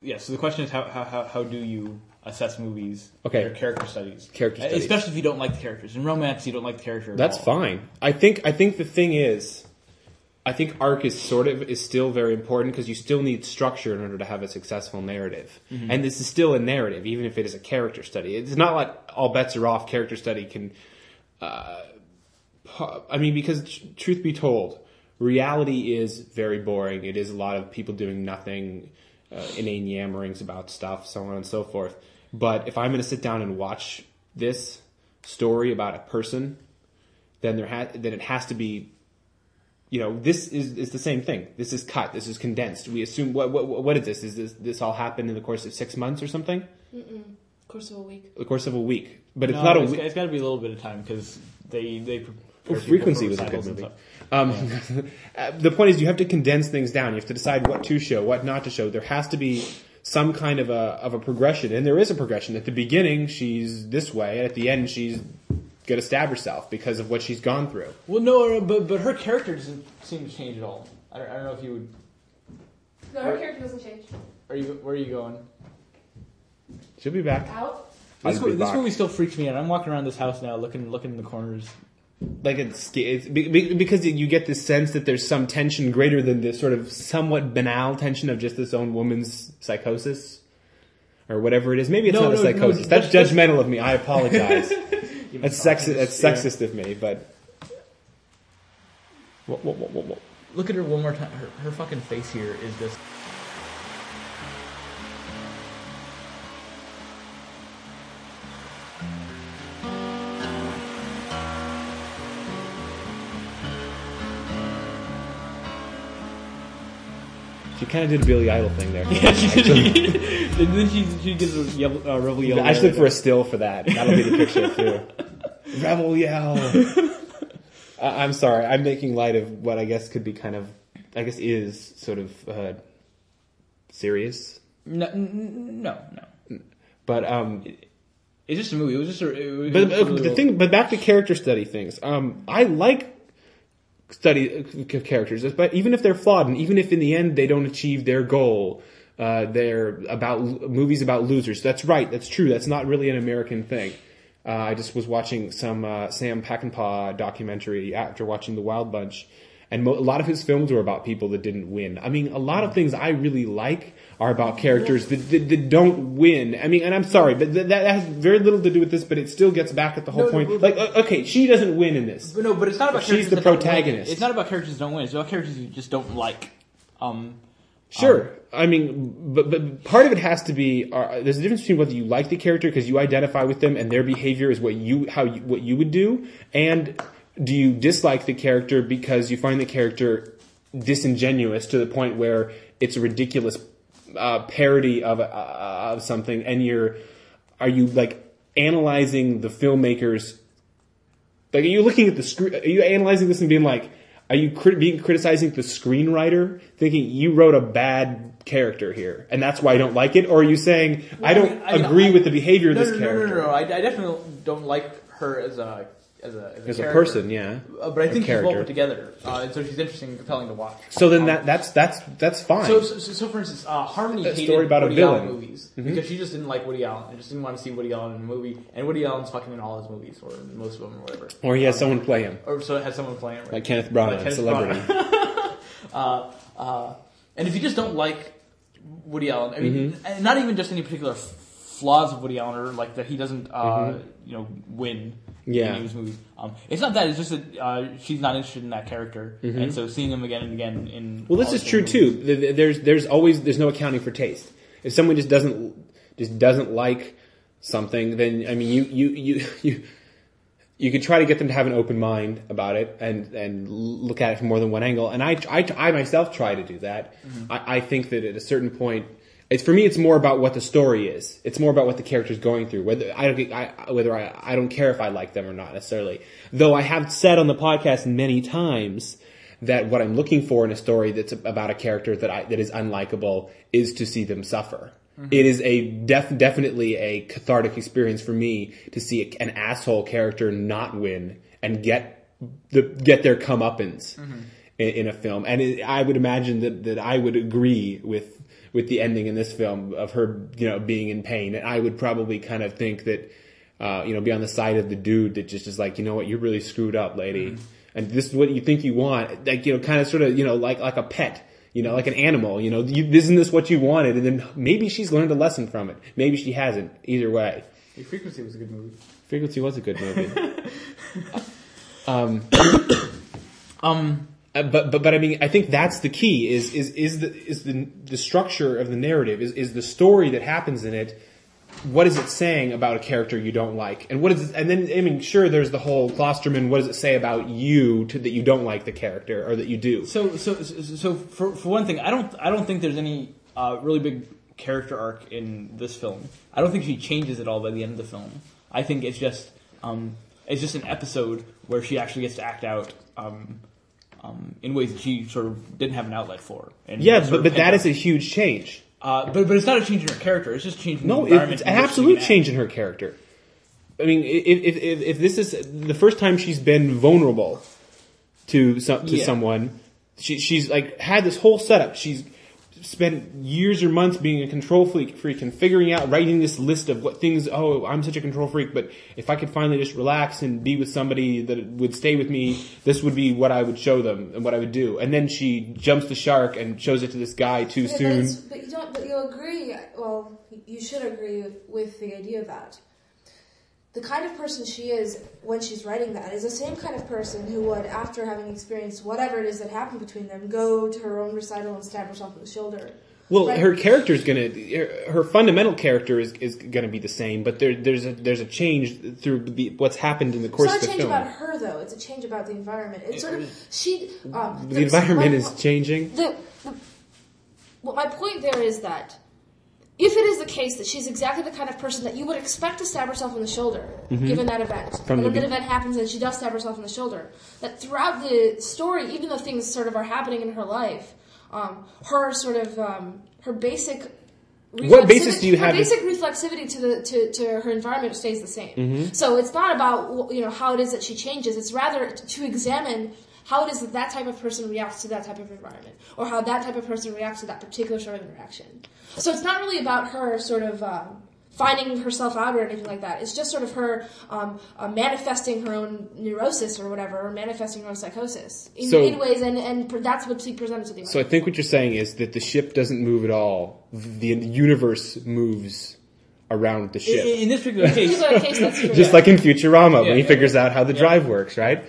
So the question is how do you assess movies? Okay. Or character studies. Character studies. Especially if you don't like the characters. In romance, you don't like the character at That's all. fine. I think the thing is, I think arc is still very important because you still need structure in order to have a successful narrative. Mm-hmm. And this is still a narrative, even if it is a character study. It's not like all bets are off. Character study can, because truth be told, reality is very boring. It is a lot of people doing nothing, inane yammerings about stuff, so on and so forth. But if I'm going to sit down and watch this story about a person, then it has to be. This is the same thing. This is cut. This is condensed. We assume what is this? Is this all happened in the course of 6 months or something? Course of a week. The course of a week, but it's not a week. It's got to be a little bit of time because they Frequency was a good movie. The point is, you have to condense things down. You have to decide what to show, what not to show. There has to be some kind of a progression, and there is a progression. At the beginning, she's this way, and at the end, she's going to stab herself because of what she's gone through. Well, no, but her character doesn't seem to change at all. I don't know if you would. No, her character doesn't change. Where are you going? She'll be back. Out. This movie still freaks me out. I'm walking around this house now, looking in the corners. Like it's because you get this sense that there's some tension greater than this sort of somewhat banal tension of just this own woman's psychosis or whatever it is. Maybe it's not a psychosis. That's judgmental of me. I apologize. That's sexist of me, but. Whoa. Look at her one more time. Her fucking face here is just. She kind of did a Billy Idol thing there. Yeah, she did. And then she gives a rebel yell. I should look for a still for that. That'll be the picture too. Rebel yell. I'm sorry. I'm making light of what I guess could be is sort of serious. No. But it's just a movie. It was just but back to character study things. I like study characters, but even if they're flawed, and even if in the end they don't achieve their goal, they're about movies about losers. That's right. That's true. That's not really an American thing. I just was watching some Sam Peckinpah documentary after watching The Wild Bunch, and a lot of his films were about people that didn't win. I mean, a lot of things I really like are about characters that don't win. I mean, and I'm sorry, but that has very little to do with this, but it still gets back at the whole point. Like, okay, she doesn't win in this. But it's not about characters. She's the protagonist. It's not about characters that don't win. It's about characters you just don't like. Sure. I mean, but part of it has to be, there's a difference between whether you like the character because you identify with them and their behavior is what you would do, and do you dislike the character because you find the character disingenuous to the point where it's a ridiculous parody of something, and are you like analyzing the filmmakers? Like, are you looking at the screen? Are you analyzing this and being like, are you criticizing the screenwriter, thinking you wrote a bad character here, and that's why I don't like it? Or are you saying, I don't agree with the behavior of this character? No. I definitely don't like her as a person, yeah. But I think she's well put together, and so she's interesting and compelling to watch. So then that's fine. So for instance, Harmony hated story about Woody a villain. Allen movies because she just didn't like Woody Allen and just didn't want to see Woody Allen in a movie. And Woody Allen's fucking in all his movies, or in most of them, or whatever. Or he has someone play him. Or so it has someone playing him, right? Like Kenneth Branagh, a celebrity. And if you just don't like Woody Allen, I mean, and not even just any particular flaws of Woody Allen, or like that he doesn't, win. Yeah. In his movies. It's not that. It's just that she's not interested in that character, and so seeing him again and again in. Well, this is true too. There's no accounting for taste. If someone just doesn't like something, then I mean you could try to get them to have an open mind about it and look at it from more than one angle. And I myself try to do that. I think that at a certain point. For me, it's more about what the story is. It's more about what the character's going through. I don't care if I like them or not necessarily. Though I have said on the podcast many times that what I'm looking for in a story that's about a character that is unlikable is to see them suffer. It is definitely a cathartic experience for me to see an asshole character not win and get their comeuppance in a film. And I would imagine that I would agree with with the ending in this film of her, being in pain. And I would probably kind of think that, be on the side of the dude that just is like, you know what, you're really screwed up, lady. Mm-hmm. And this is what you think you want. Like, kind of sort of, like a pet. Like an animal, isn't this what you wanted? And then maybe she's learned a lesson from it. Maybe she hasn't. Either way. Frequency was a good movie. Frequency was a good movie. But I mean, I think that's the key is the structure of the narrative, is the story that happens in it. What is it saying about a character you don't like? And then, I mean, sure, there's the whole Klosterman, what does it say about you that you don't like the character, or that you do? So for one thing, I don't think there's any really big character arc in this film. I don't think she changes at all by the end of the film. I think it's just an episode where she actually gets to act out in ways that she sort of didn't have an outlet for. And but that is a huge change. But it's not a change in her character. It's just changing the environment. It's an absolute change in her character. I mean, if this is the first time she's been vulnerable to someone, she's like had this whole setup. She's spent years or months being a control freak and figuring out, writing this list of what things. Oh, I'm such a control freak, but if I could finally just relax and be with somebody that would stay with me, this would be what I would show them and what I would do. And then she jumps the shark and shows it to this guy too soon. But you'll agree. Well, you should agree with the idea that the kind of person she is when she's writing that is the same kind of person who would, after having experienced whatever it is that happened between them, go to her own recital and stab herself in the shoulder. Well, right? Her character is her fundamental character is gonna be the same, but there's a change through what's happened in the course of the film. It's not a change about her, though. It's a change about the environment. It's sort of the environment is changing. Well, my point there is that if it is the case that she's exactly the kind of person that you would expect to stab herself in the shoulder, given that event, and then that event happens and she does stab herself in the shoulder, that throughout the story, even though things sort of are happening in her life, her sort of her basic what basis do you have? Her basic reflexivity to her environment stays the same. Mm-hmm. So it's not about how it is that she changes. It's rather to examine how it is that type of person reacts to that type of environment, or how that type of person reacts to that particular sort of interaction. So it's not really about her sort of finding herself out or anything like that. It's just sort of her manifesting her own neurosis or whatever, or manifesting her own psychosis in ways, and that's what she presented to the audience. So I think what you're saying is that the ship doesn't move at all. The universe moves around the ship. In this particular case, that's true. Just like in Futurama, when he figures out how the drive works, right?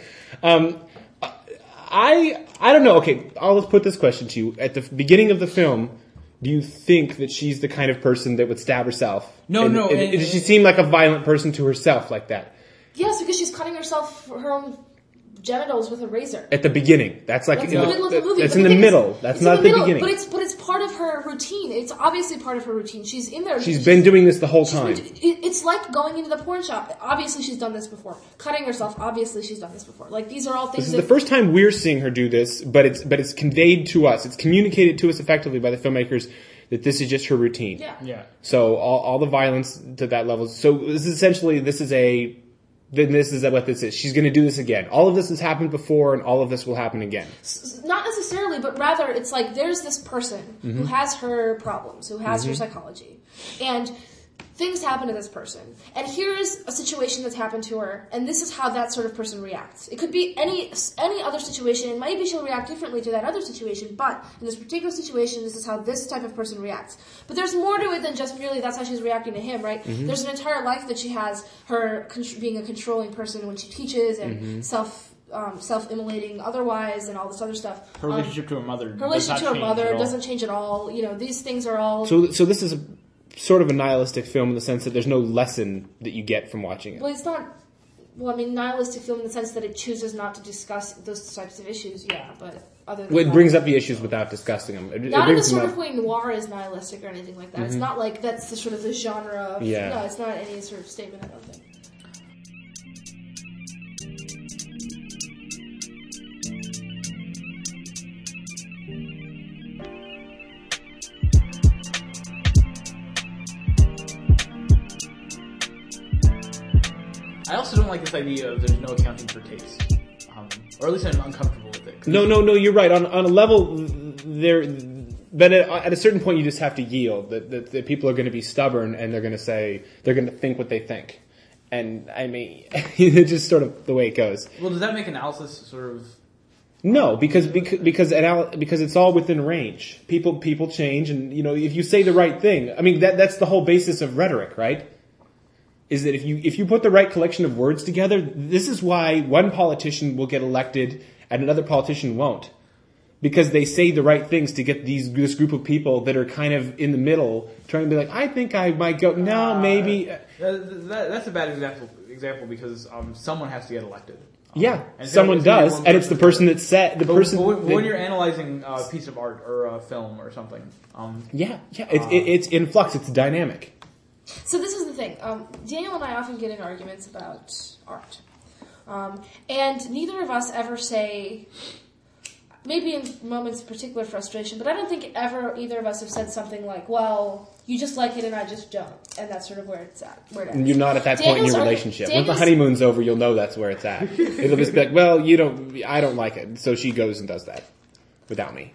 I don't know. Okay, let's put this question to you. At the beginning of the film, do you think that she's the kind of person that would stab herself? No. Does she seem like a violent person to herself like that? Yes, because she's cutting herself her own genitals with a razor. At the beginning. That's like in the middle of the movie. That's in the middle. That's not at the beginning. But it's part of her routine. It's obviously part of her routine. She's in there. She's been doing this the whole time. It's like going into the porn shop. Obviously she's done this before. Cutting herself, obviously she's done this before. Like, these are all things. This is the first time we're seeing her do this, but it's conveyed to us. It's communicated to us effectively by the filmmakers that this is just her routine. Yeah. So all the violence to that level. So this is what this is. She's going to do this again. All of this has happened before, and all of this will happen again. Not necessarily, but rather it's like there's this person who has her problems, who has her psychology, and things happen to this person. And here's a situation that's happened to her, and this is how that sort of person reacts. It could be any other situation, and maybe she'll react differently to that other situation, but in this particular situation, this is how this type of person reacts. But there's more to it than just merely that's how she's reacting to him, right? Mm-hmm. There's an entire life that she has, her being a controlling person when she teaches, and self-immolating otherwise, and all this other stuff. Her relationship to her mother. Her relationship to her mother doesn't change at all. These things are all... So this is sort of a nihilistic film in the sense that there's no lesson that you get from watching it. Well, it's not... Well, I mean, nihilistic film in the sense that it chooses not to discuss those types of issues, yeah, but other than it brings up the issues without discussing them. Not in the sort of way noir is nihilistic or anything like that. It's not like that's the sort of the genre of... Yeah. No, it's not any sort of statement, I don't think. I also don't like this idea of there's no accounting for taste, or at least I'm uncomfortable with it. No, you're right. On a level, But at a certain point, you just have to yield. That people are going to be stubborn, and they're going to think what they think. And I mean, it's just sort of the way it goes. Well, does that make analysis sort of? No, because it's all within range. People change, and if you say the right thing, I mean that's the whole basis of rhetoric, right? Is that if you put the right collection of words together, this is why one politician will get elected and another politician won't. Because they say the right things to get this group of people that are kind of in the middle, trying to be like, I think I might go. No, maybe. That's a bad example because someone has to get elected. Yeah, someone does, and it's the person that said the person. But when you're analyzing a piece of art or a film or something, it's in flux. It's dynamic. So this is the thing. Daniel and I often get in arguments about art, and neither of us ever say. Maybe in moments of particular frustration, but I don't think ever either of us have said something like, well, you just like it and I just don't. And that's sort of where it's at. And you're not at that point in your relationship. Once the honeymoon's over, you'll know that's where it's at. It'll just be like, well, I don't like it. So she goes and does that without me.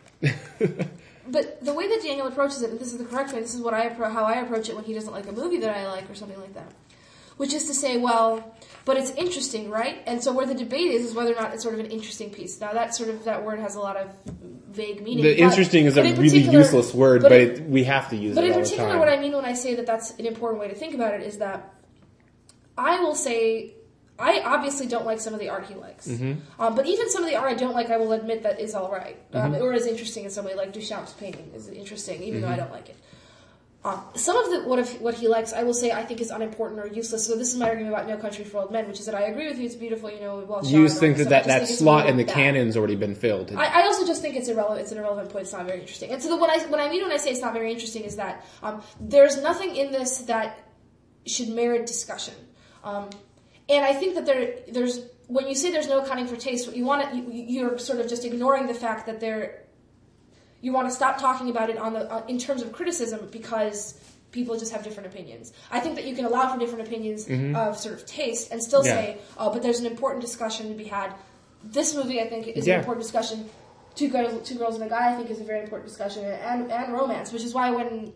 But the way that Daniel approaches it, and this is the correct way, this is how I approach it when he doesn't like a movie that I like or something like that. Which is to say, well, but it's interesting, right? And so where the debate is whether or not it's sort of an interesting piece. Now that word has a lot of vague meaning. Interesting is a really useless word, but we have to use it all the time. But in particular, what I mean when I say that that's an important way to think about it is that I will say, I obviously don't like some of the art he likes. Mm-hmm. But even some of the art I don't like, I will admit that is all right. Or is interesting in some way, like Duchamp's painting is interesting, even though I don't like it. Some of what he likes, I will say, I think is unimportant or useless. So this is my argument about No Country for Old Men, which is that I agree with you. It's beautiful, well shot. You just think that slot in the canon's already been filled. I also just think it's irrelevant. It's an irrelevant point. It's not very interesting. And so what I mean when I say it's not very interesting is that there's nothing in this that should merit discussion. And I think that there's when you say there's no accounting for taste, what you're sort of just ignoring the fact that you want to stop talking about it in terms of criticism because people just have different opinions. I think that you can allow for different opinions of sort of taste and still say, but there's an important discussion to be had. This movie, I think, is an important discussion. Two girls and a guy, I think, is a very important discussion, and romance, which is why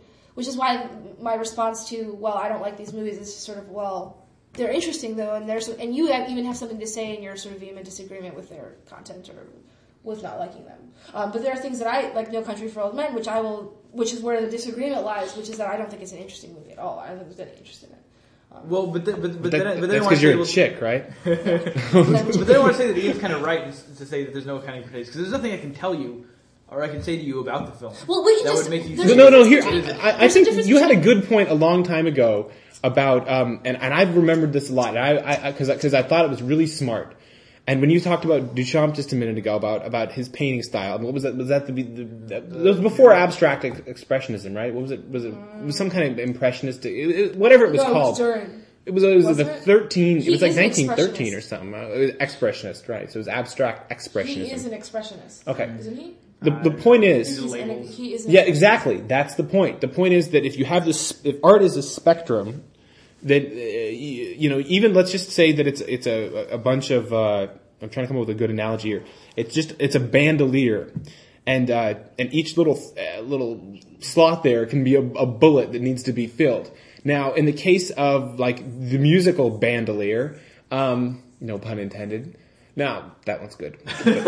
my response to, well, I don't like these movies is just sort of, well, they're interesting though, and you even have something to say in your sort of vehement disagreement with their content or with not liking them. But there are things that I like, No Country for Old Men, which is where the disagreement lies, which is that I don't think it's an interesting movie at all. I don't think there's any interest in it. That's because you're a chick, right? But then I want to say that Ian's kind of right to say that there's no accounting for taste because there's nothing I can tell you or I can say to you about the film. Well, we can that just would make you no. Here, I think you had a good point a long time ago about and I've remembered this a lot, because I thought it was really smart. And when you talked about Duchamp just a minute ago about his painting style, I mean, what was that? Was that that was before abstract expressionism, right? What was it? Was it some kind of impressionist? Whatever it was called. It was the 13. It was like 1913 or something. Expressionist, right? So it was abstract expressionism. He is an expressionist. Okay, isn't he? The point is, yeah, exactly. That's the point. The point is that if you have this, if art is a spectrum, that even let's just say that it's a bunch of. I'm trying to come up with a good analogy here. It's a bandolier, and each little slot there can be a bullet that needs to be filled. Now, in the case of like the musical bandolier, no pun intended. Now that one's good.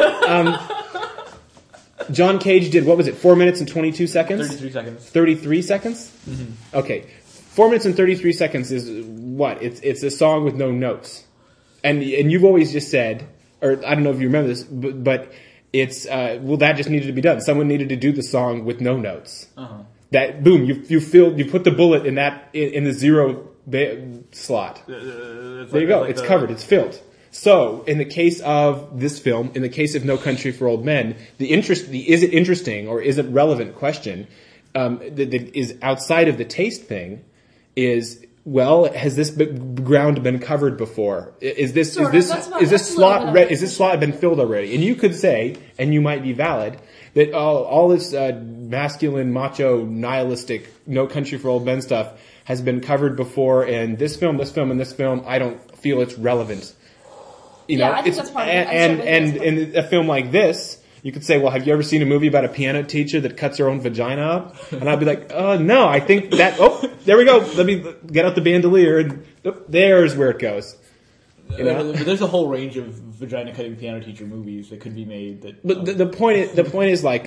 John Cage did, what was it, 4 minutes and 22 seconds? 33 seconds. 33 seconds? Mm-hmm. Okay. 4 minutes and 33 seconds is what? It's a song with no notes. And you've always just said, or I don't know if you remember this, but it's, that just needed to be done. Someone needed to do the song with no notes. Uh-huh. That, boom, you put the bullet in the zero slot. There you go. It's covered. It's filled. So, in the case of this film, in the case of No Country for Old Men, the is it interesting or is it relevant question that is outside of the taste thing is, well, has this ground been covered before? Is this slot been filled already? And you could say, and you might be valid, that all this masculine, macho, nihilistic No Country for Old Men stuff has been covered before, and this film, and this film, I don't feel it's relevant. I think that's part of it. And in a film like this, You could say, well, have you ever seen a movie about a piano teacher that cuts her own vagina up? And I'd be like, no, I think that, there we go. Let me get out the bandolier and there's where it goes. You know? But there's a whole range of vagina cutting piano teacher movies that could be made. But the point is like,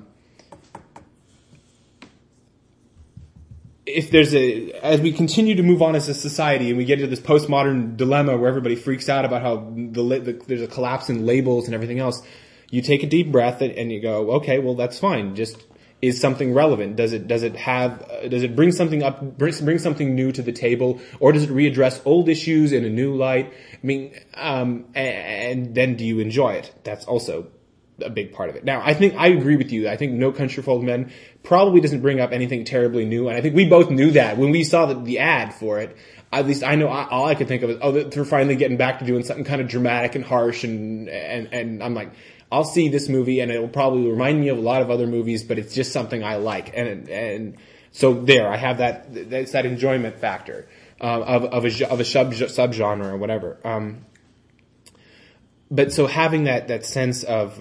if as we continue to move on as a society and we get into this postmodern dilemma where everybody freaks out about how there's a collapse in labels and everything else, you take a deep breath and you go, okay, well that's fine. Just is something relevant? Does it bring something up, bring something new to the table, or does it readdress old issues in a new light? I mean, and then do you enjoy it? That's also a big part of it. Now, I agree with you. I think No Country for Old Men probably doesn't bring up anything terribly new, and I think we both knew that when we saw the ad for it. At least I know all I could think of is, they're finally getting back to doing something kind of dramatic and harsh, and I'm like, I'll see this movie and it will probably remind me of a lot of other movies, but it's just something I like, and so there, I have that's that enjoyment factor of a subgenre or whatever. But so having that sense of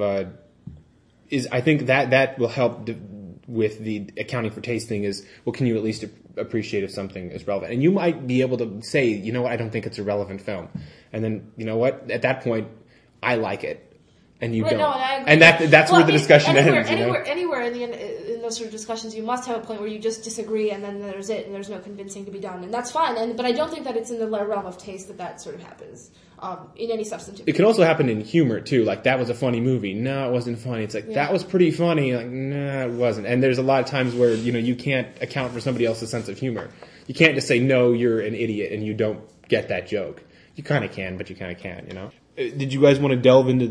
I think that will help with the accounting for taste thing is, well, can you at least appreciate if something is relevant? And you might be able to say, you know what, I don't think it's a relevant film, and then you know what, at that point, I like it. And you don't. No, and that's where the discussion ends. Anywhere in those sort of discussions, you must have a point where you just disagree, and then there's it, and there's no convincing to be done, and that's fine. But I don't think that it's in the realm of taste that sort of happens in any substantive. It can also happen in humor too. Like, that was a funny movie. No, it wasn't funny. It's like, that was pretty funny. Like, no, it wasn't. And there's a lot of times where you can't account for somebody else's sense of humor. You can't just say, no, you're an idiot, and you don't get that joke. You kind of can, but you kind of can't. Did you guys want to delve into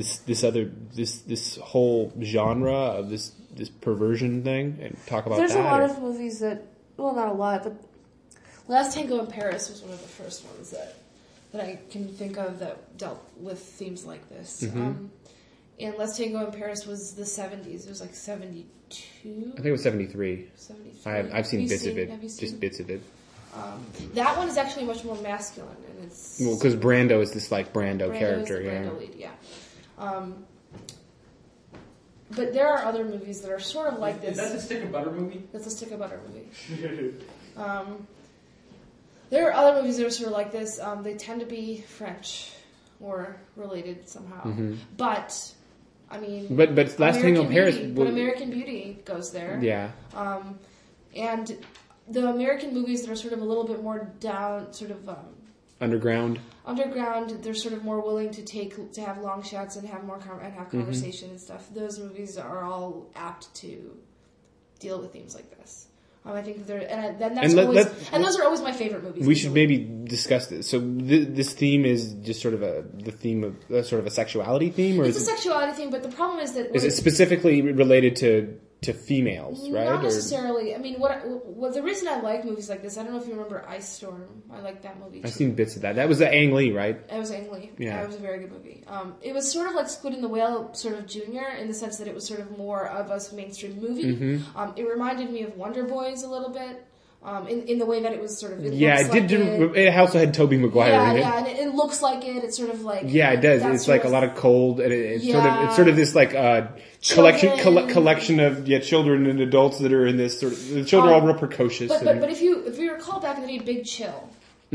this whole genre of this perversion thing and talk about that? There's a lot of movies that, well, not a lot, but Last Tango in Paris was one of the first ones that I can think of that dealt with themes like this. Mm-hmm. And Last Tango in Paris was the 70s. It was like 72? I think it was 73. 73. I've seen bits of it. Just bits of it. That one is actually much more masculine, and it's because Brando is this like Brando character, Brando lead, yeah. But there are other movies that are sort of like this. Is that the Stick of Butter movie? That's a Stick of Butter movie. There are other movies that are sort of like this. They tend to be French or related somehow, but I mean, but Last Tango in Paris. But American Beauty goes there, yeah, and. The American movies that are sort of a little bit more down, sort of underground. They're sort of more willing to have long shots and have more have conversation and stuff. Those movies are all apt to deal with themes like this. I think those are always my favorite movies. We should maybe discuss this. So this theme is just sort of the theme of sort of a sexuality theme, or it's a sexuality theme. But the problem is that is it specifically related to females, right? Not necessarily. I mean, what the reason I like movies like this, I don't know if you remember Ice Storm. I like that movie too. I've seen bits of that. That was Ang Lee, right? It was Ang Lee. Yeah. It was a very good movie. It was sort of like Squid and the Whale, sort of junior, in the sense that it was sort of more of a mainstream movie. Mm-hmm. It reminded me of Wonder Boys a little bit. In the way that it was sort of... It also had Tobey Maguire in it. Yeah, and it looks like it. It's sort of like... Yeah, it does. It's like a lot of cold, and it's sort of this like collection of children and adults that are in this sort of... The children are all real precocious. But if you recall back in the day, Big Chill,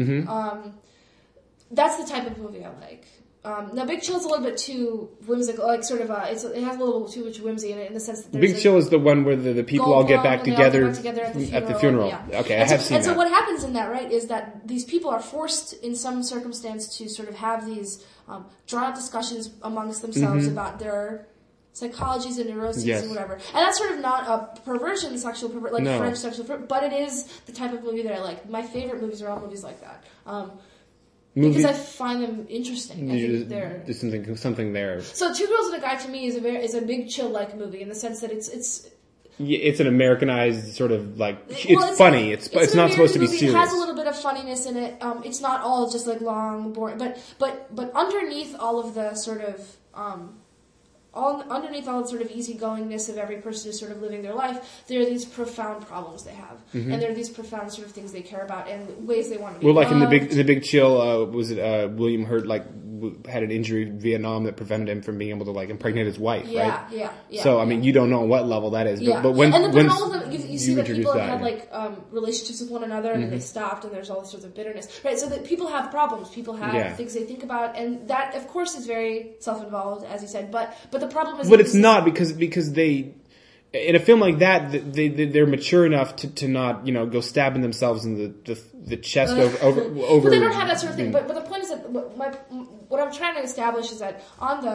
that's the type of movie I like. Now, Big Chill is a little bit too whimsical, like sort of. It has a little too much whimsy in it, in the sense that Big Chill is the one where the people all get back together at the funeral. Yeah. Okay, I have seen that. And so what happens in that, right, is that these people are forced in some circumstance to sort of have these drawn-out discussions amongst themselves about their psychologies and neuroses and whatever. And that's sort of not a perversion, sexual perversion, like French sexual perversion, but it is the type of movie that I like. My favorite movies are all movies like that. Because I find them interesting. I think there's something there. So, Two Girls and a Guy to me is a Big Chill-like movie in the sense that it's an Americanized sort of like it's funny. It's not supposed to be serious. It has a little bit of funniness in it. It's not all just like long, boring. But underneath all of the sort of underneath all the sort of easygoingness of every person who's sort of living their life, there are these profound problems they have, and there are these profound sort of things they care about and ways they want to be loved. Like in the Big Chill, was it William Hurt? Like had an injury in Vietnam that prevented him from being able to like impregnate his wife, right? Yeah. So I mean, you don't know what level that is, Yeah. but when all of them, you see that people that, have had like relationships with one another, and then they stopped, and there's all sorts of bitterness, right? So that people have problems, people have things they think about, and that, of course, is very self-involved, as you said. But the problem is, but it's not because they. In a film like that, they're mature enough to not, go stabbing themselves in the chest over. But they don't have that sort of thing. But the point is that what I'm trying to establish is that on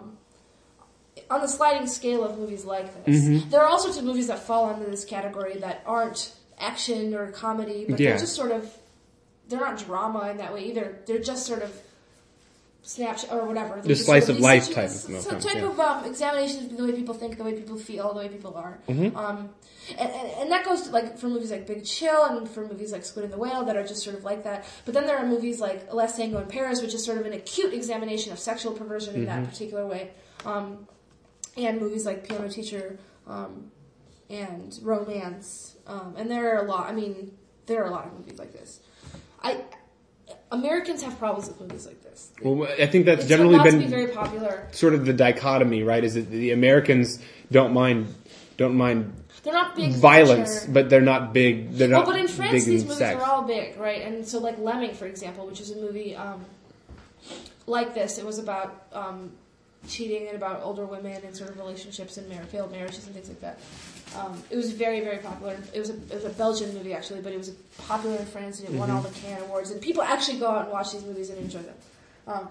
the sliding scale of movies like this, there are all sorts of movies that fall under this category that aren't action or comedy, but they're just sort of, they're not drama in that way either. They're just sort of snapshot or whatever. The slice of life type of examination of the way people think, the way people feel, the way people are. And that goes to, like, for movies like Big Chill and for movies like Squid and the Whale that are just sort of like that. But then there are movies like Last Tango in Paris, which is sort of an acute examination of sexual perversion in that particular way. And movies like Piano Teacher and Romance. And there are a lot. I mean, there are a lot of movies like this. Americans have problems with movies like this. Well, I think that's it's generally been to be very popular. Sort of the dichotomy, right? Is that the Americans don't mind they're not big violence, culture. but they're not big. They're not. But in France, these movies sex. are all big, right? And so, like Lemming, for example, which is a movie like this. It was about cheating and about older women and sort of relationships and failed marriages and things like that. It was very, very popular. It was a Belgian movie, actually, but it was popular in France, and it won all the Cannes Awards. And people actually go out and watch these movies and enjoy them.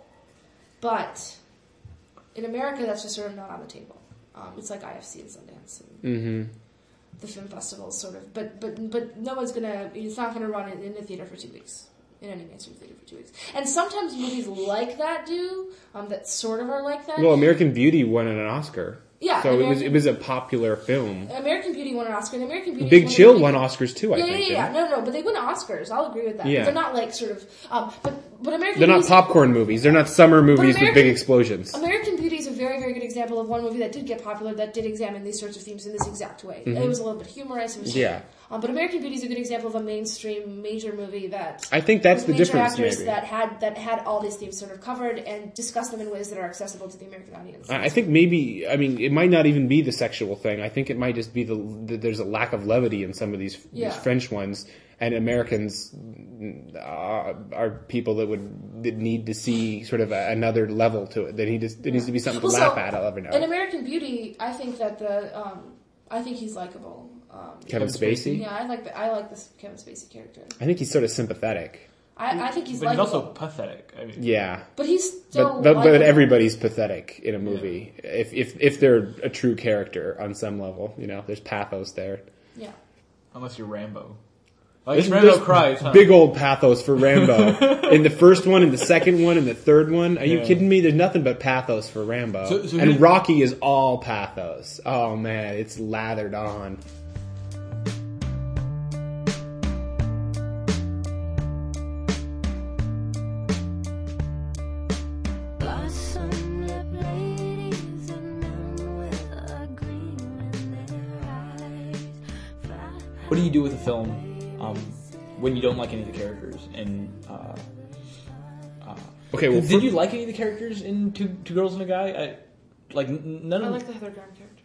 But in America, that's just sort of not on the table. It's like IFC and Sundance and the film festivals, sort of. But no one's gonna. It's not gonna run in the theater for 2 weeks. In any mainstream theater for 2 weeks. And sometimes movies like that do, that sort of are like that. Well, American Beauty won an Oscar. Yeah. So it was a popular film. American Beauty won an Oscar, and American Beauty... Big Chill won Oscars too, I think. Yeah. No, but they win Oscars. I'll agree with that. Yeah. They're not like sort of... But American They're not popcorn movies. They're not summer movies with big explosions. American Beauty is a very, very good example of one movie that did get popular, that did examine these sorts of themes in this exact way. It was a little bit humorous. It was but American Beauty is a good example of a mainstream major movie that... I think that's the difference, actors maybe. that had all these themes sort of covered and discussed them in ways that are accessible to the American audience. I think maybe, it might not even be the sexual thing. I think it might just be there's a lack of levity in some of these French ones, and Americans are people that need to see sort of another level to it. There needs to be something to laugh at every now and then. In American Beauty, I think that I think he's likable. Kevin Spacey? Yeah, I like this Kevin Spacey character. I think he's sort of sympathetic. I think he's but likable. he's also pathetic. I mean, yeah. But he's still but everybody's everybody's pathetic in a movie. If they're a true character on some level, there's pathos there. Yeah. Unless you're Rambo. Like Rambo cries, huh? Big old pathos for Rambo. In the first one, in the second one, in the third one. Are you kidding me? There's nothing but pathos for Rambo. And Rocky is all pathos. Oh man, it's lathered on. What do you do with a film when you don't like any of the characters? And okay, well, did you like any of the characters in Two Girls and a Guy? None of. I like the Heather Graham character.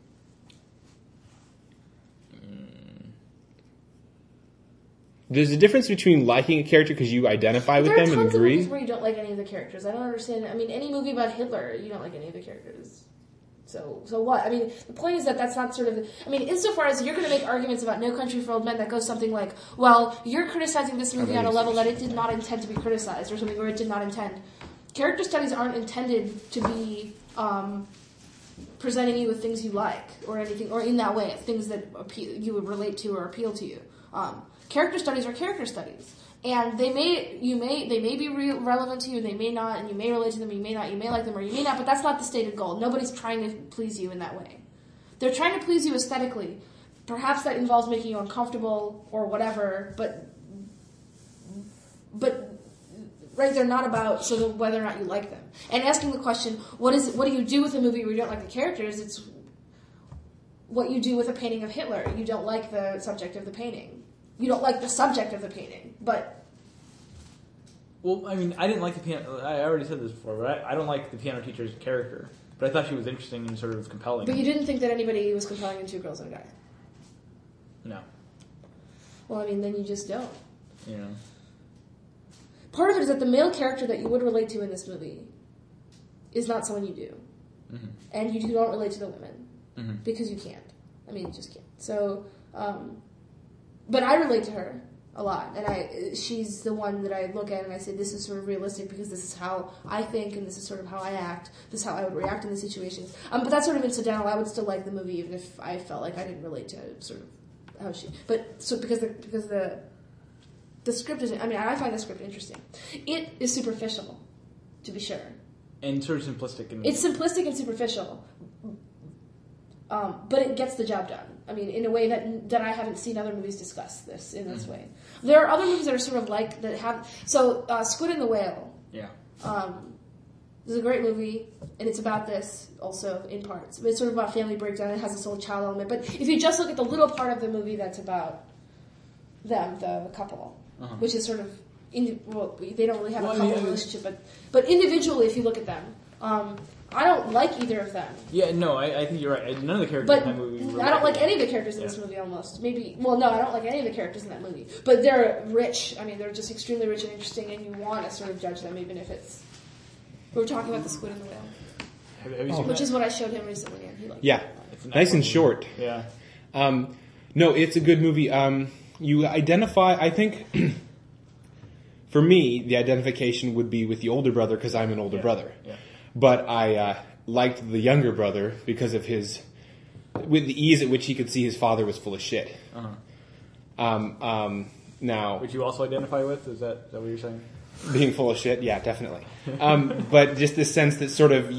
There's a difference between liking a character because you identify with them and There are tons of agree. movies where you don't like any of the characters. I don't understand. I mean, any movie about Hitler, you don't like any of the characters. So what? I mean, the point is that that's not sort of... I mean, insofar as you're going to make arguments about No Country for Old Men that goes something like, well, you're criticizing this movie on a level that it did not intend to be criticized, or something where it did not intend. Character studies aren't intended to be presenting you with things you like, or anything, or in that way, things that you would relate to or appeal to you. Character studies are character studies. And they may be relevant to you, they may not, and you may relate to them, you may not, you may like them, or you may not, but that's not the stated goal. Nobody's trying to please you in that way. They're trying to please you aesthetically. Perhaps that involves making you uncomfortable or whatever, but right, they're not about sort of whether or not you like them. And asking the question, what do you do with a movie where you don't like the characters? It's what you do with a painting of Hitler. You don't like the subject of the painting. You don't like the subject of the painting, but Well, I mean, I didn't like the piano. I already said this before, but I don't like the piano teacher's character. But I thought she was interesting and sort of compelling. But you didn't think that anybody was compelling in Two Girls and a Guy? No. Well, I mean, then you just don't. You know. Part of it is that the male character that you would relate to in this movie is not someone you do. Mm-hmm. And you don't relate to the women. Mm-hmm. Because you can't. I mean, you just can't. So, but I relate to her a lot. And she's the one that I look at and I say, this is sort of realistic because this is how I think and this is sort of how I act. This is how I would react in these situations. But that's sort of incidental. I would still like the movie even if I felt like I didn't relate to sort of how she... But, so because the script is... I mean, I find the script interesting. It is superficial, to be sure. And sort of simplistic. It's simplistic and superficial. But it gets the job done. I mean, in a way that I haven't seen other movies discuss this in this way. There are other movies that are sort of like... that have. So, Squid and the Whale. Yeah. It's a great movie, and it's about this also in parts. It's sort of about family breakdown. It has this old child element. But if you just look at the little part of the movie that's about them, the couple, which is sort of... well, they don't really have a couple relationship, but individually, if you look at them... I don't like either of them. Yeah, no, I think you're right. None of the characters in that movie. I don't like any of the characters in this movie. Almost, maybe. Well, no, I don't like any of the characters in that movie. But they're rich. I mean, they're just extremely rich and interesting, and you want to sort of judge them, even if it's. We were talking about the Squid and the Whale, Have you seen which that? is what I showed him recently, and he liked. Yeah, It's an nice and excellent short. movie. Yeah. No, it's a good movie. You identify, I think, for me, the identification would be with the older brother because I'm an older brother. Yeah. But I liked the younger brother because of with the ease at which he could see his father was full of shit. Now, Which you also identify with? Is that what you're saying? being full of shit, yeah, definitely. But just this sense that sort of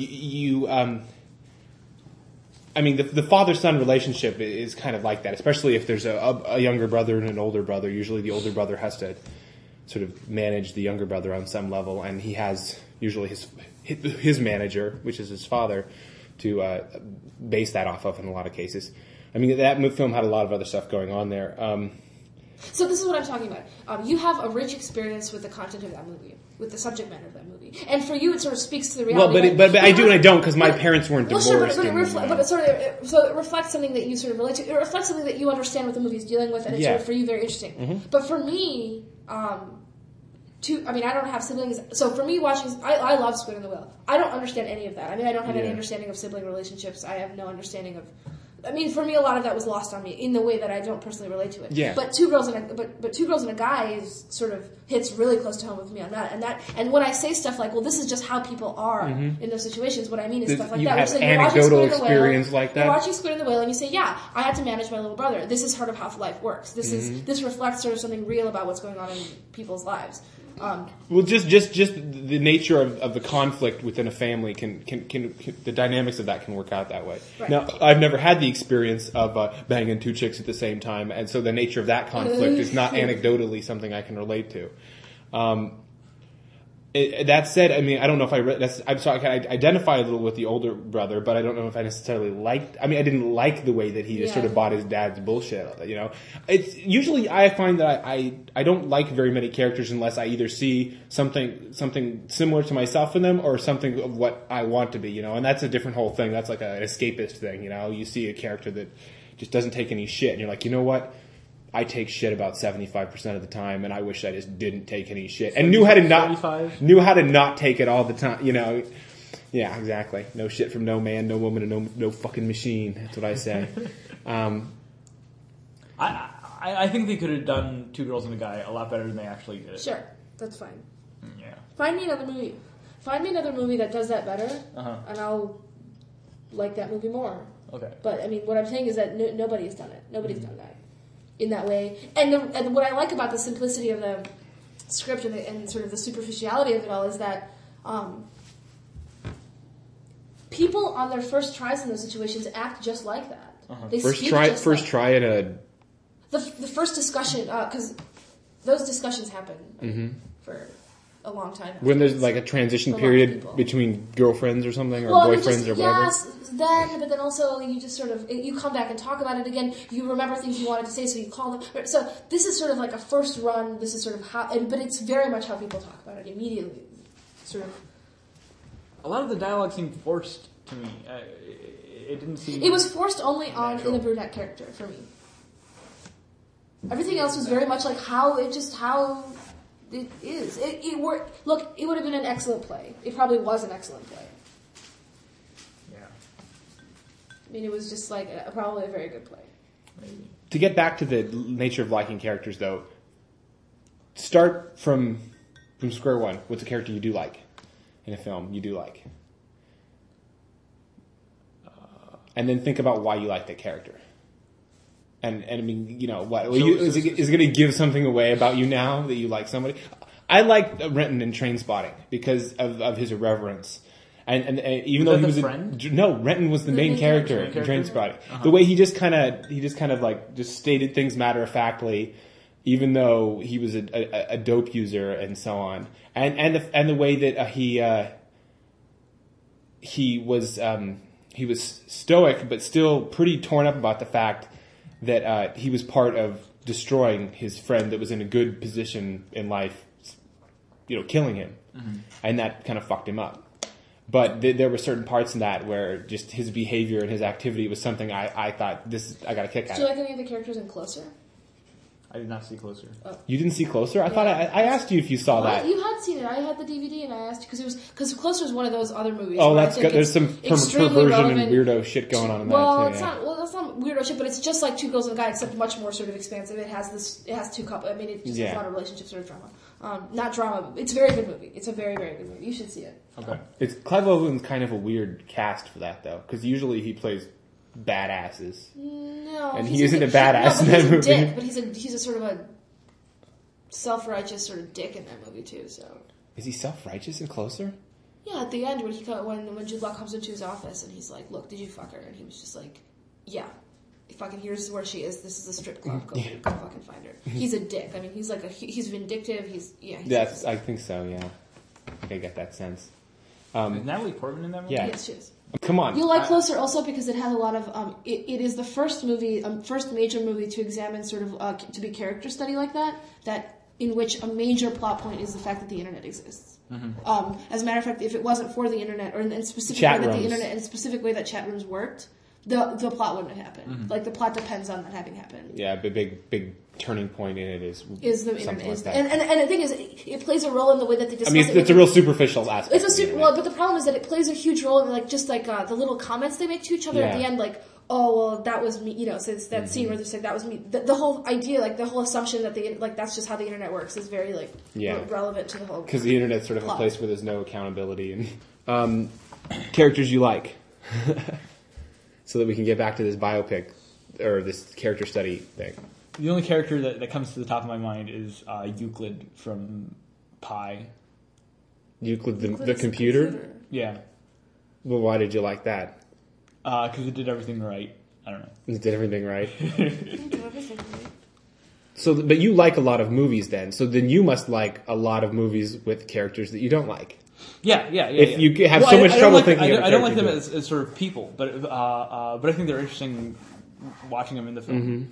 I mean, the father-son relationship is kind of like that, especially if there's a younger brother and an older brother. Usually the older brother has to sort of manage the younger brother on some level, and he has usually his manager, which is his father, to base that off of in a lot of cases. I mean, that film had a lot of other stuff going on there. So this is what I'm talking about. You have a rich experience with the content of that movie, with the subject matter of that movie, and for you, it sort of speaks to the reality. Well, but I do and I don't because my parents weren't divorced. Well, sure, but it reflects something that you sort of relate to. It reflects something that you understand what the movie is dealing with, and it's sort of for you very interesting. Mm-hmm. But for me, I don't have siblings, so for me watching, I love Squid and the Whale. I don't understand any of that. I mean, I don't have any understanding of sibling relationships. I have no understanding of. I mean, for me, a lot of that was lost on me in the way that I don't personally relate to it. Yeah. But Two Girls and a Guy is sort of hits really close to home with me on that. And when I say stuff like, "Well, this is just how people are in those situations," what I mean is stuff like that. You have anecdotal experience like that. You're watching Squid and the Whale, and you say, "Yeah, I had to manage my little brother. This is sort of how life works. This reflects sort of something real about what's going on in people's lives." Well, just the nature of the conflict within a family can the dynamics of that can work out that way. Right. Now, I've never had the experience of banging two chicks at the same time, and so the nature of that conflict is not anecdotally something I can relate to. That said, I mean, I don't know if I'm sorry, I identify a little with the older brother, but I don't know if I necessarily liked. I mean, I didn't like the way that he just sort of bought his dad's bullshit. You know, it's usually I find that I don't like very many characters unless I either see something similar to myself in them or something of what I want to be. You know, and that's a different whole thing. That's like an escapist thing. You know, you see a character that just doesn't take any shit, and you're like, you know what? I take shit about 75% of the time, and I wish I just didn't take any shit and knew how to not take it all the time. You know, yeah, exactly. No shit from no man, no woman, and no fucking machine. That's what I say. I think they could have done Two Girls and a Guy a lot better than they actually did. Sure, that's fine. Yeah. Find me another movie. Find me another movie that does that better, and I'll like that movie more. Okay. But I mean, what I'm saying is that nobody has done it. Nobody's done that in that way. And what I like about the simplicity of the script and sort of the superficiality of it all is that people on their first tries in those situations act just like that. They first try at a the first discussion, because those discussions happen for a long time. When there's like a transition For a lot of period people. between girlfriends or something, or Well, I mean, boyfriends or whatever. yes, then, but then also you just sort of, you come back and talk about it again, you remember things you wanted to say, so you call them. So this is sort of like a first run, this is sort of how, but it's very much how people talk about it immediately. Sort of. A lot of the dialogue seemed forced to me. It didn't seem. It was forced only on Natural. in the brunette character for me. Everything else was very much like how it is. It worked. Look, it would have been an excellent play. It probably was an excellent play. Yeah. I mean, it was just like probably a very good play. Maybe. To get back to the nature of liking characters, though, start from square one. What's a character you do like in a film? You do like, and then think about why you like that character. And I mean, you know, what is it going to give something away about you now that you like somebody? I liked Renton in Trainspotting because of his irreverence. And even though he was Renton was the main character in Trainspotting. The way he just kind of like just stated things matter of factly, even though he was a dope user and so on, and the way that he was stoic but still pretty torn up about the fact that he was part of destroying his friend that was in a good position in life, you know, killing him, and that kind of fucked him up. But there were certain parts in that where just his behavior and his activity was something I thought, I got a kick out of. Did you like any of the characters in Closer? I did not see Closer. You didn't see Closer? I thought I asked you if you saw that. You had seen it. I had the DVD and I asked you because Closer is one of those other movies. Oh, where that's I think good. There's some extremely perversion relevant. and weirdo shit going on in that Well, too. it's Yeah. not. Well, that's not weirdo shit, but it's just like Two Girls and a Guy, except much more sort of expansive. It has two couples. I mean, it just has a lot of relationship sort of drama. Not drama. It's a very good movie. It's a very, very good movie. You should see it. Okay. It's Clive Owen's kind of a weird cast for that though, because usually he plays badasses. No, And he's he isn't a no, badass but in that he's a movie. Dick, but he's a sort of a self-righteous sort of dick in that movie too. So Is he self-righteous and Closer? yeah, at the end when Jude Law comes into his office and he's like, "Look, did you fuck her?" And he was just like, "Yeah." Fucking here's where she is. This is a strip club. Go fucking find her. He's a dick. I mean, he's like he's vindictive. I think so. Yeah, I think I get that sense. Is Natalie Portman in that movie? Yeah. Yes, she is. Come on. You'll like Closer also because it has a lot of. It is the first movie, first major movie to examine sort of to be character study like that. That in which a major plot point is the fact that the internet exists. Mm-hmm. As a matter of fact, if it wasn't for the internet, or in specific way that the internet, in a specific way that chat rooms worked, the plot wouldn't have happened. Mm-hmm. Like the plot depends on that having happened. Yeah, the big turning point in it is the internet. Like that. And the thing is, it plays a role in the way that they discuss I mean, it's a real superficial aspect. It's a super. Well, but the problem is that it plays a huge role in the little comments they make to each other at the end, like, "Oh, well, that was me," you know. So it's that scene where they're like, "That was me." The whole idea, like the whole assumption that that's just how the internet works, is very relevant to the whole. Because the internet's sort of a place where there's no accountability and characters you like. So that we can get back to this biopic or this character study thing. The only character that comes to the top of my mind is Euclid from Pi. Euclid, the computer? Yeah. Well, why did you like that? Because it did everything right. I don't know. It did everything right. So, but you like a lot of movies then. So then you must like a lot of movies with characters that you don't like. Yeah. If you have so much trouble thinking of a I don't like them character as sort of people, but I think they're interesting watching them in the film.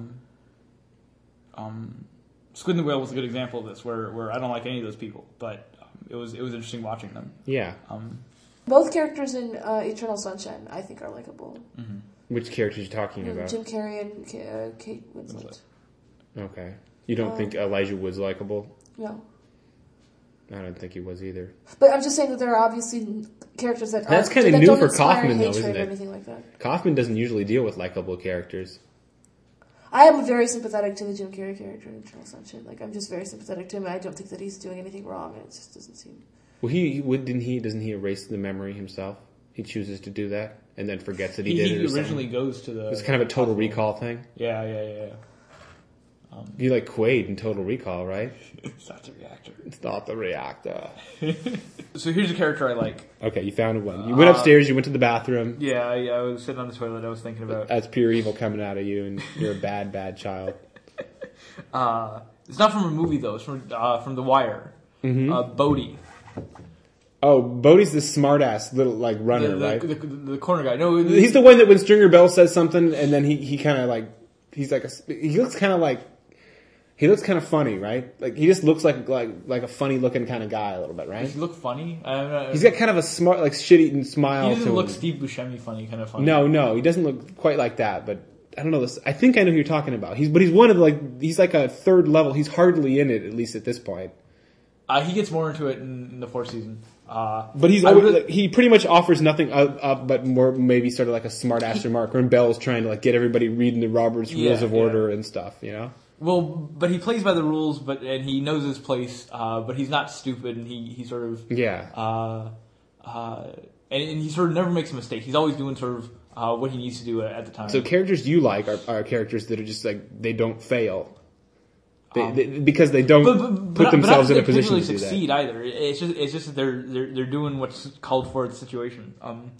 Squid and the Whale was a good example of this, where I don't like any of those people, but it was interesting watching them. Yeah. Both characters in Eternal Sunshine, I think, are likable. Mm-hmm. Which characters are you talking about? Jim Carrey and Kate Winslet. Okay. You don't think Elijah Wood's likable? No. I don't think he was either. But I'm just saying that there are obviously characters that That's kind of that new don't for inspire Kaufman, though, hatred isn't or it? anything like that. Kaufman doesn't usually deal with likable characters. I am very sympathetic to the Jim Carrey character in Eternal Sunshine. Like, I'm just very sympathetic to him, and I don't think that he's doing anything wrong, and it just doesn't seem... Well, doesn't he erase the memory himself? He chooses to do that, and then forgets that he did it or He something? originally goes to the... It's kind of a Total Recall thing. Yeah. You like Quaid in Total Recall, right? It's not the reactor. It's not the reactor. So here's a character I like. Okay, you found one. You went upstairs, you went to the bathroom. Yeah, I was sitting on the toilet, I was thinking about... That's pure evil coming out of you, and you're a bad, bad child. It's not from a movie, though. It's from The Wire. Bodhi. Oh, Bodhi's the smartass little like runner, right? The corner guy. No, He's the one that when Stringer Bell says something, and then he kind of like he looks kind of funny, right? Like he just looks like a funny looking kind of guy a little bit, right? Does he look funny? He's got kind of a smart, like shit-eating smile. He doesn't to look him. Steve Buscemi funny, kind of funny. No, he doesn't look quite like that. But I don't know this. I think I know who you're talking about. He's one of he's like a third level. He's hardly in it, at least at this point. He gets more into it in the fourth season. But he's always, he pretty much offers nothing up but more maybe sort of like a smart ass remark when Bell's trying to like get everybody reading the Robert's Rules of Order and stuff, you know? Well, but he plays by the rules, and he knows his place, but he's not stupid, and he sort of and he sort of never makes a mistake. He's always doing sort of what he needs to do at the time. So characters you like are characters that are just like they don't fail. Because they don't put themselves in a position to do that. Succeed either. It's just that they're doing what's called for the situation.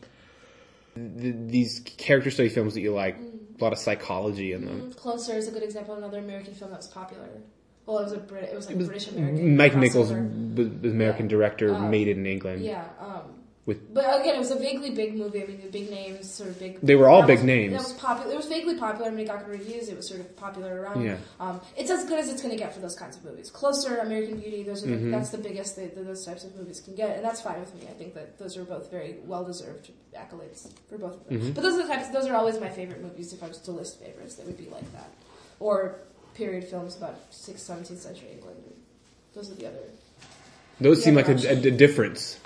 These character study films that you like, a lot of psychology in them. Closer is a good example of another American film that was popular. Well, it was British American. Mike Nichols, the American director, made it in England. Yeah. But again, it was a vaguely big movie. I mean, the big names, sort of big. They were all big names. That was popular. It was vaguely popular. I mean, it got good reviews. It was sort of popular around. Yeah. It's as good as it's going to get for those kinds of movies. Closer, American Beauty. Those are that's the biggest that those types of movies can get, and that's fine with me. I think that those are both very well deserved accolades for both of them. But those are always my favorite movies. If I was to list favorites, they would be like that, or period films about 17th century England. Those are the other. Those seem like a difference.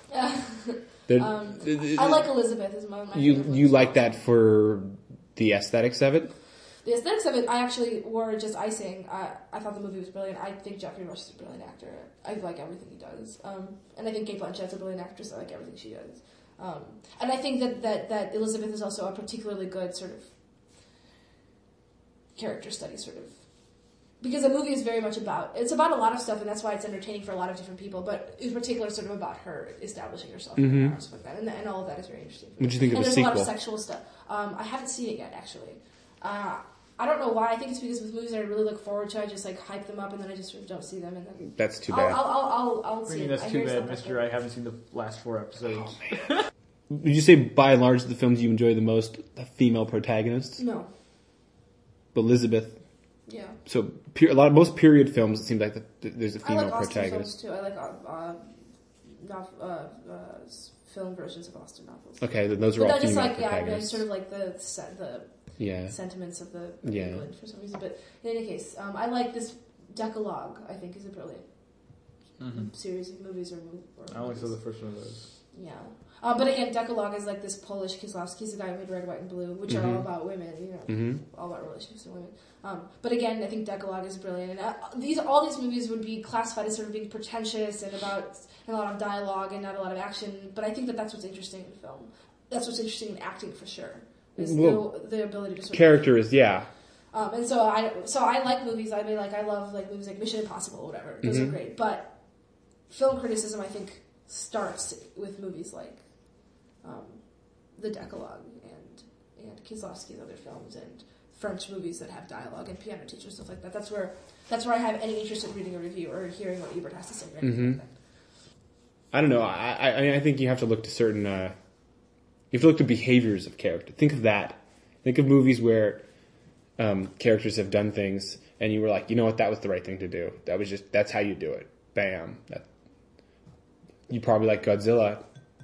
I like Elizabeth as one of my favorite You like that for the aesthetics of it? The aesthetics of it, I actually were just icing. I thought the movie was brilliant. I think Jeffrey Rush is a brilliant actor. I like everything he does. And I think Cate Blanchett's a brilliant actress. I like everything she does. And I think that Elizabeth is also a particularly good sort of character study sort of. Because the movie is very much it's about a lot of stuff, and that's why it's entertaining for a lot of different people, but in particular sort of about her establishing herself and stuff like that, and all of that is very interesting. What do you think of the sequel? And there's a lot of sexual stuff. I haven't seen it yet, actually. I don't know why. I think it's because with movies that I really look forward to, I just like hype them up, and then I just sort of don't see them. And then that's too bad. I'll see it. That's too bad, Mister. I haven't seen the last 4 episodes. Oh, would you say, by and large, the films you enjoy the most, the female protagonists? No. But Elizabeth. Yeah. So most period films, it seems like there's a female protagonist. I like film versions of Austen novels. Okay, then those are all female protagonists. Yeah, sort of like the sentiments of the England for some reason. But in any case, I like this Decalogue. I think is a brilliant series of movies or I only saw the first one of those. Yeah. But again, Decalogue is like this Polish Kieslowski. He's the guy who made Red, White, and Blue, which are all about women, all about relationships with women. But again, I think Decalogue is brilliant. And all these movies would be classified as sort of being pretentious and about a lot of dialogue and not a lot of action. But I think that's what's interesting in film. That's what's interesting in acting for sure. Is the ability to sort of character is and so I like movies. I mean, like I love like movies like Mission Impossible or whatever. Those are great. But film criticism, I think, starts with movies like the Decalogue and Kieslowski's other films and French movies that have dialogue and piano teachers, stuff like that. That's where I have any interest in reading a review or hearing what Ebert has to say. Or anything like that. I don't know. I think you have to look to certain. You have to look to behaviors of character. Think of that. Think of movies where characters have done things, and you were like, you know what, that was the right thing to do. That's how you do it. Bam. You probably like Godzilla.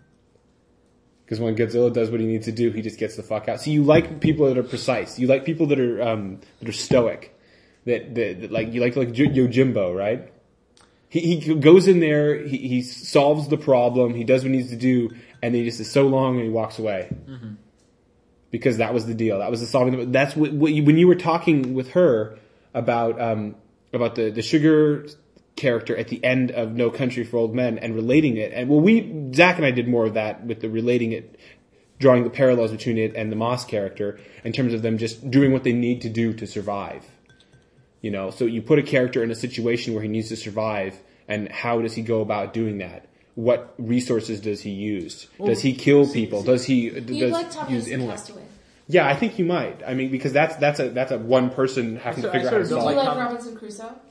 Because when Godzilla does what he needs to do, he just gets the fuck out. So you like people that are precise. You like people that are stoic. That like you like Yojimbo, right? He goes in there, he solves the problem, he does what he needs to do, and then he just is so long and he walks away. Mm-hmm. Because that was the deal. That was the solving. That's when you were talking with her about the sugar character at the end of No Country for Old Men and relating it. And Zach and I did more of that with the relating it, drawing the parallels between it and the Moss character in terms of them just doing what they need to do to survive. You know, so you put a character in a situation where he needs to survive, and how does he go about doing that? What resources does he use? Does he kill people? Does he use intellect? Yeah, I think you might. I mean, because that's a one person having to figure out how to solve. Do you like Robinson Crusoe?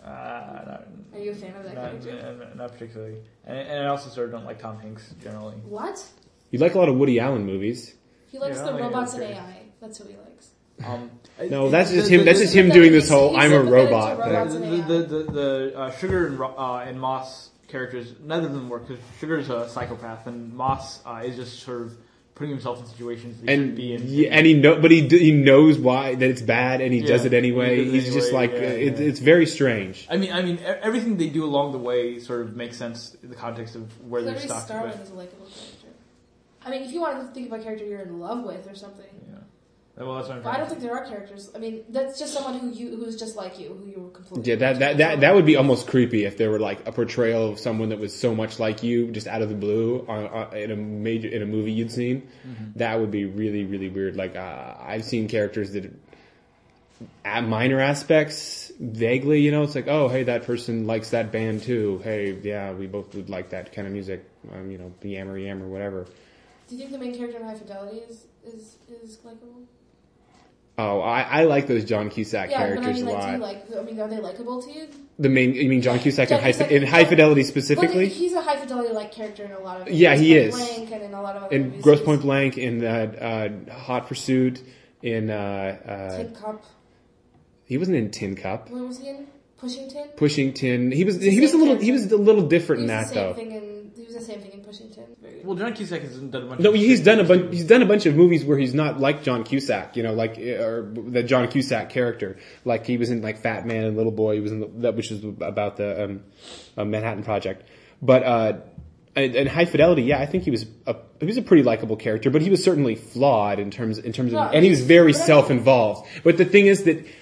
Not, Are you a fan of that character? not particularly. And I also sort of don't like Tom Hanks generally. What? You like a lot of Woody Allen movies. He likes Yeah, the I mean, robots okay. and AI. That's who he likes. No, that's just him. That's just him doing this whole "I'm a robot" thing. The Sugar and Moss characters, none of them work because Sugar's a psychopath and Moss is just sort of putting himself in situations that he shouldn't be in. Yeah, and he knows why that it's bad, and he does it anyway. He's just like it's very strange. I mean, everything they do along the way sort of makes sense in the context of where they're Clarice stuck. Starling is a likable character. I mean, if you want to think about a character you're in love with or something. Yeah. Well, that's what I'm But I don't think there are characters. I mean, that's just someone who's just like you, who you were completely. Yeah, that would be almost creepy if there were like a portrayal of someone that was so much like you, just out of the blue, in a movie you'd seen. Mm-hmm. That would be really, really weird. Like I've seen characters that, at minor aspects, vaguely, it's like, oh, hey, that person likes that band too. Hey, yeah, we both would like that kind of music. The Yammer, whatever. Do you think the main character in High Fidelity is likable? Oh, I like those John Cusack characters a lot. Are they likable to you? You mean John Cusack in High Fidelity specifically? Well, he's a High Fidelity-like character in a lot of. Yeah, he is. Blank and in a lot of other in movies. Grosse Pointe Blank, in Hot Pursuit, in Tin Cup. He wasn't in Tin Cup. Where was he in? Pushing Tin. Pushing Tin. He was a little different in that though. He was the same thing in Pushing Tin. Well, John Cusack has done a bunch. No, he's done a bunch of movies where he's not like John Cusack, or the John Cusack character. Like he was in like Fat Man and Little Boy. He was in that, which is about the Manhattan Project. But in High Fidelity, yeah, I think he was a pretty likable character, but he was certainly flawed in terms of, and he was very self-involved. But the thing is that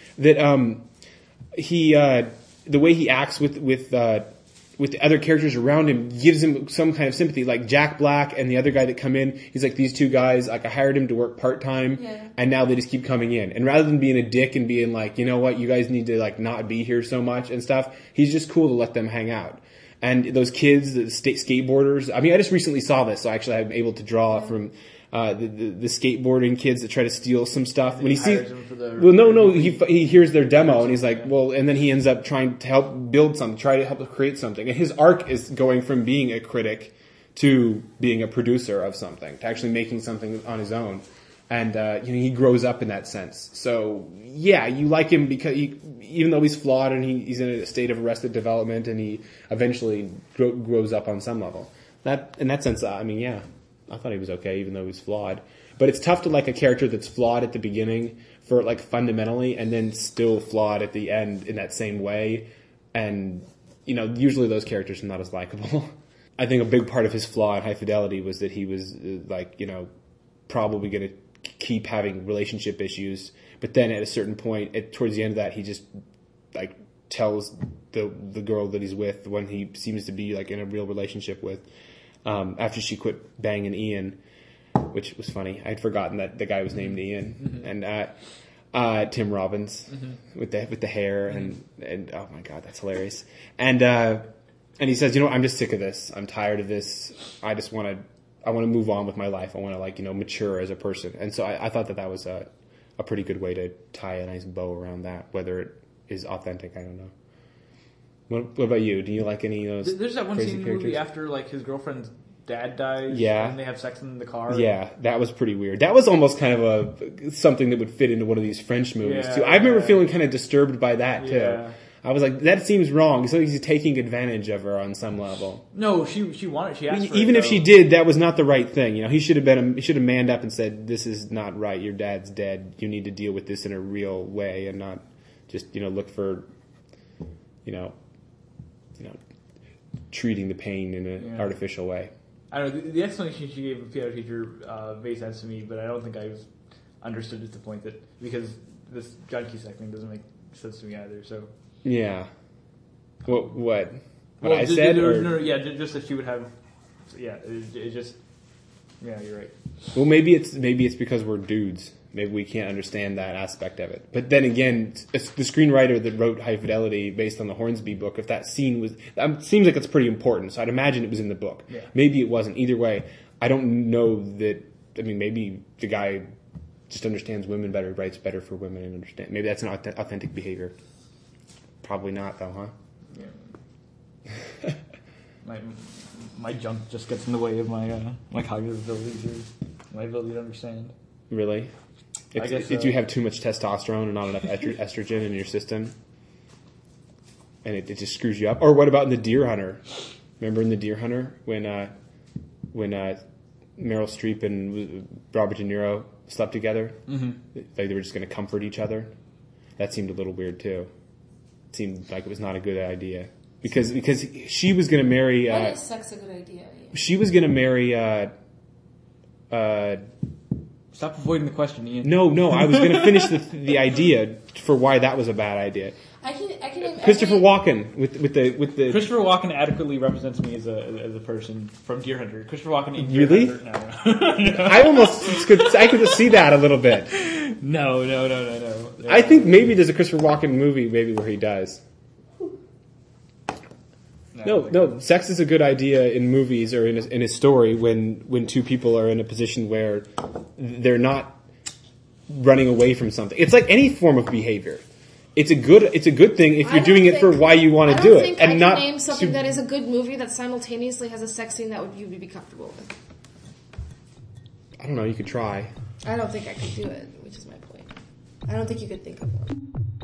he the way he acts with the other characters around him gives him some kind of sympathy. Like Jack Black and the other guy that come in, he's like, these two guys, like I hired him to work part-time, and now they just keep coming in. And rather than being a dick and being like, you know what, you guys need to like not be here so much and stuff, he's just cool to let them hang out. And those kids, the skateboarders, I mean, I just recently saw this, so actually I'm able to draw from the skateboarding kids that try to steal some stuff. When he sees, he hears their demo and he's like, well, and then he ends up trying to help build something, try to help create something. And his arc is going from being a critic to being a producer of something, to actually making something on his own. And he grows up in that sense. So yeah, you like him because even though he's flawed and he's in a state of arrested development, and he eventually grows up on some level. That in that sense, I mean, yeah. I thought he was okay, even though he was flawed. But it's tough to like a character that's flawed at the beginning for like fundamentally, and then still flawed at the end in that same way. And usually those characters are not as likable. I think a big part of his flaw in High Fidelity was that he was probably going to keep having relationship issues. But then at a certain point, towards the end of that, he just like tells the girl that he's with, the one he seems to be like in a real relationship with. After she quit banging Ian, which was funny. I'd forgotten that the guy was named Ian, and Tim Robbins with the hair, and oh my god, that's hilarious. And he says, I'm just sick of this. I'm tired of this. I want to move on with my life. I want to mature as a person. And so I thought that was a pretty good way to tie a nice bow around that. Whether it is authentic, I don't know. What about you? Do you like any of those? There's that one crazy scene in the movie after like his girlfriend's dad dies, and they have sex in the car. Yeah, that was pretty weird. That was almost kind of something that would fit into one of these French movies too. I remember feeling kind of disturbed by that too. Yeah. I was like, that seems wrong. So he's taking advantage of her on some level. No, she wanted. She asked for even it, if she did, that was not the right thing. He should have manned up and said, "This is not right. Your dad's dead. You need to deal with this in a real way, and not just look for treating the pain in an artificial way." I don't know. The explanation she gave the piano teacher made sense to me, but I don't think I understood at the point that because this John Cusack thing doesn't make sense to me either. So yeah, what I said? Just that she would have. Yeah, it just. Yeah, you're right. Well, maybe it's because we're dudes. Maybe we can't understand that aspect of it. But then again, the screenwriter that wrote High Fidelity based on the Hornsby book, if that scene was... It seems like it's pretty important, so I'd imagine it was in the book. Yeah. Maybe it wasn't. Either way, I don't know that... I mean, maybe the guy just understands women better, writes better for women, and understand. Maybe that's an authentic behavior. Probably not, though, huh? Yeah. my junk just gets in the way of my cognitive abilities or my ability to understand. Really? I guess so. If you have too much testosterone and not enough estrogen in your system, and it just screws you up. Or what about in The Deer Hunter? Remember in The Deer Hunter when Meryl Streep and Robert De Niro slept together? Mm-hmm. Like they were just going to comfort each other. That seemed a little weird too. It seemed like it was not a good idea because she was going to marry. Why is sex a good idea? She was going to marry. Stop avoiding the question, Ian. No, I was going to finish the idea for why that was a bad idea. I can name Christopher Walken with the Christopher Walken adequately represents me as a person from Deer Hunter. Christopher Walken in Deer Really? Hunter. No. I could see that a little bit. No. I think maybe there's a Christopher Walken movie maybe where he does. No, sex is a good idea in movies or in a story when two people are in a position where they're not running away from something. It's like any form of behavior. It's a good thing if you're doing it for why you want to do it, and not name something that is a good movie that simultaneously has a sex scene that you would be comfortable with. I don't know. You could try. I don't think I could do it, which is my point. I don't think you could think of one.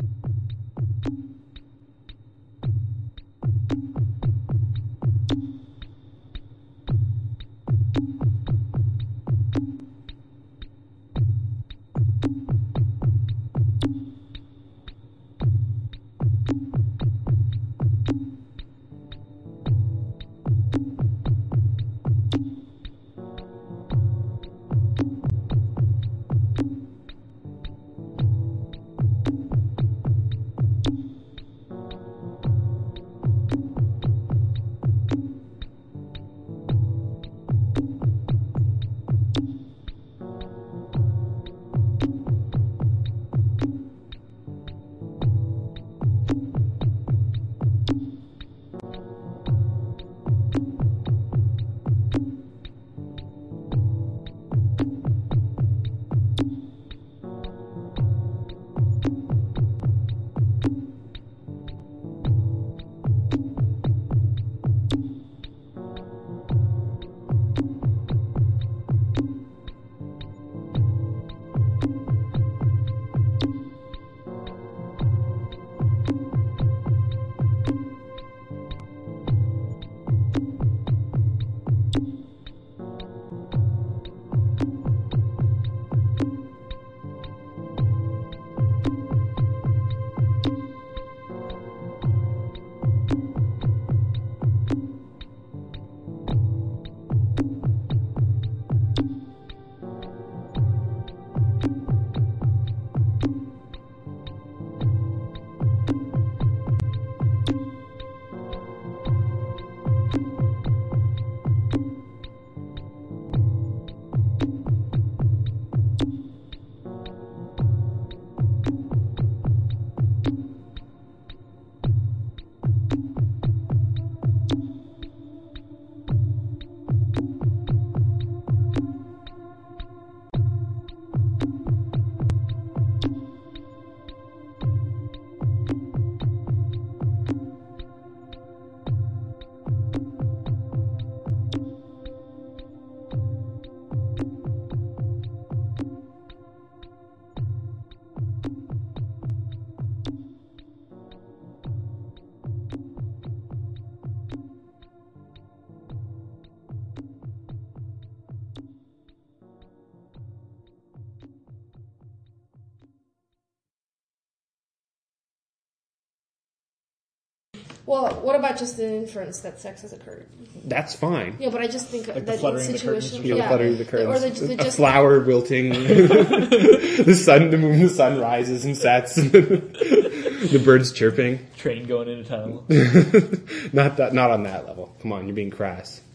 Well, what about just the inference that sex has occurred? That's fine. Yeah, but I just think Like that fluttering in the curtains situations, or Yeah, the fluttering of the curtains. or the a just flower wilting. The sun rises and sets. The birds chirping. Train going into tunnel. Not on that level. Come on, you're being crass.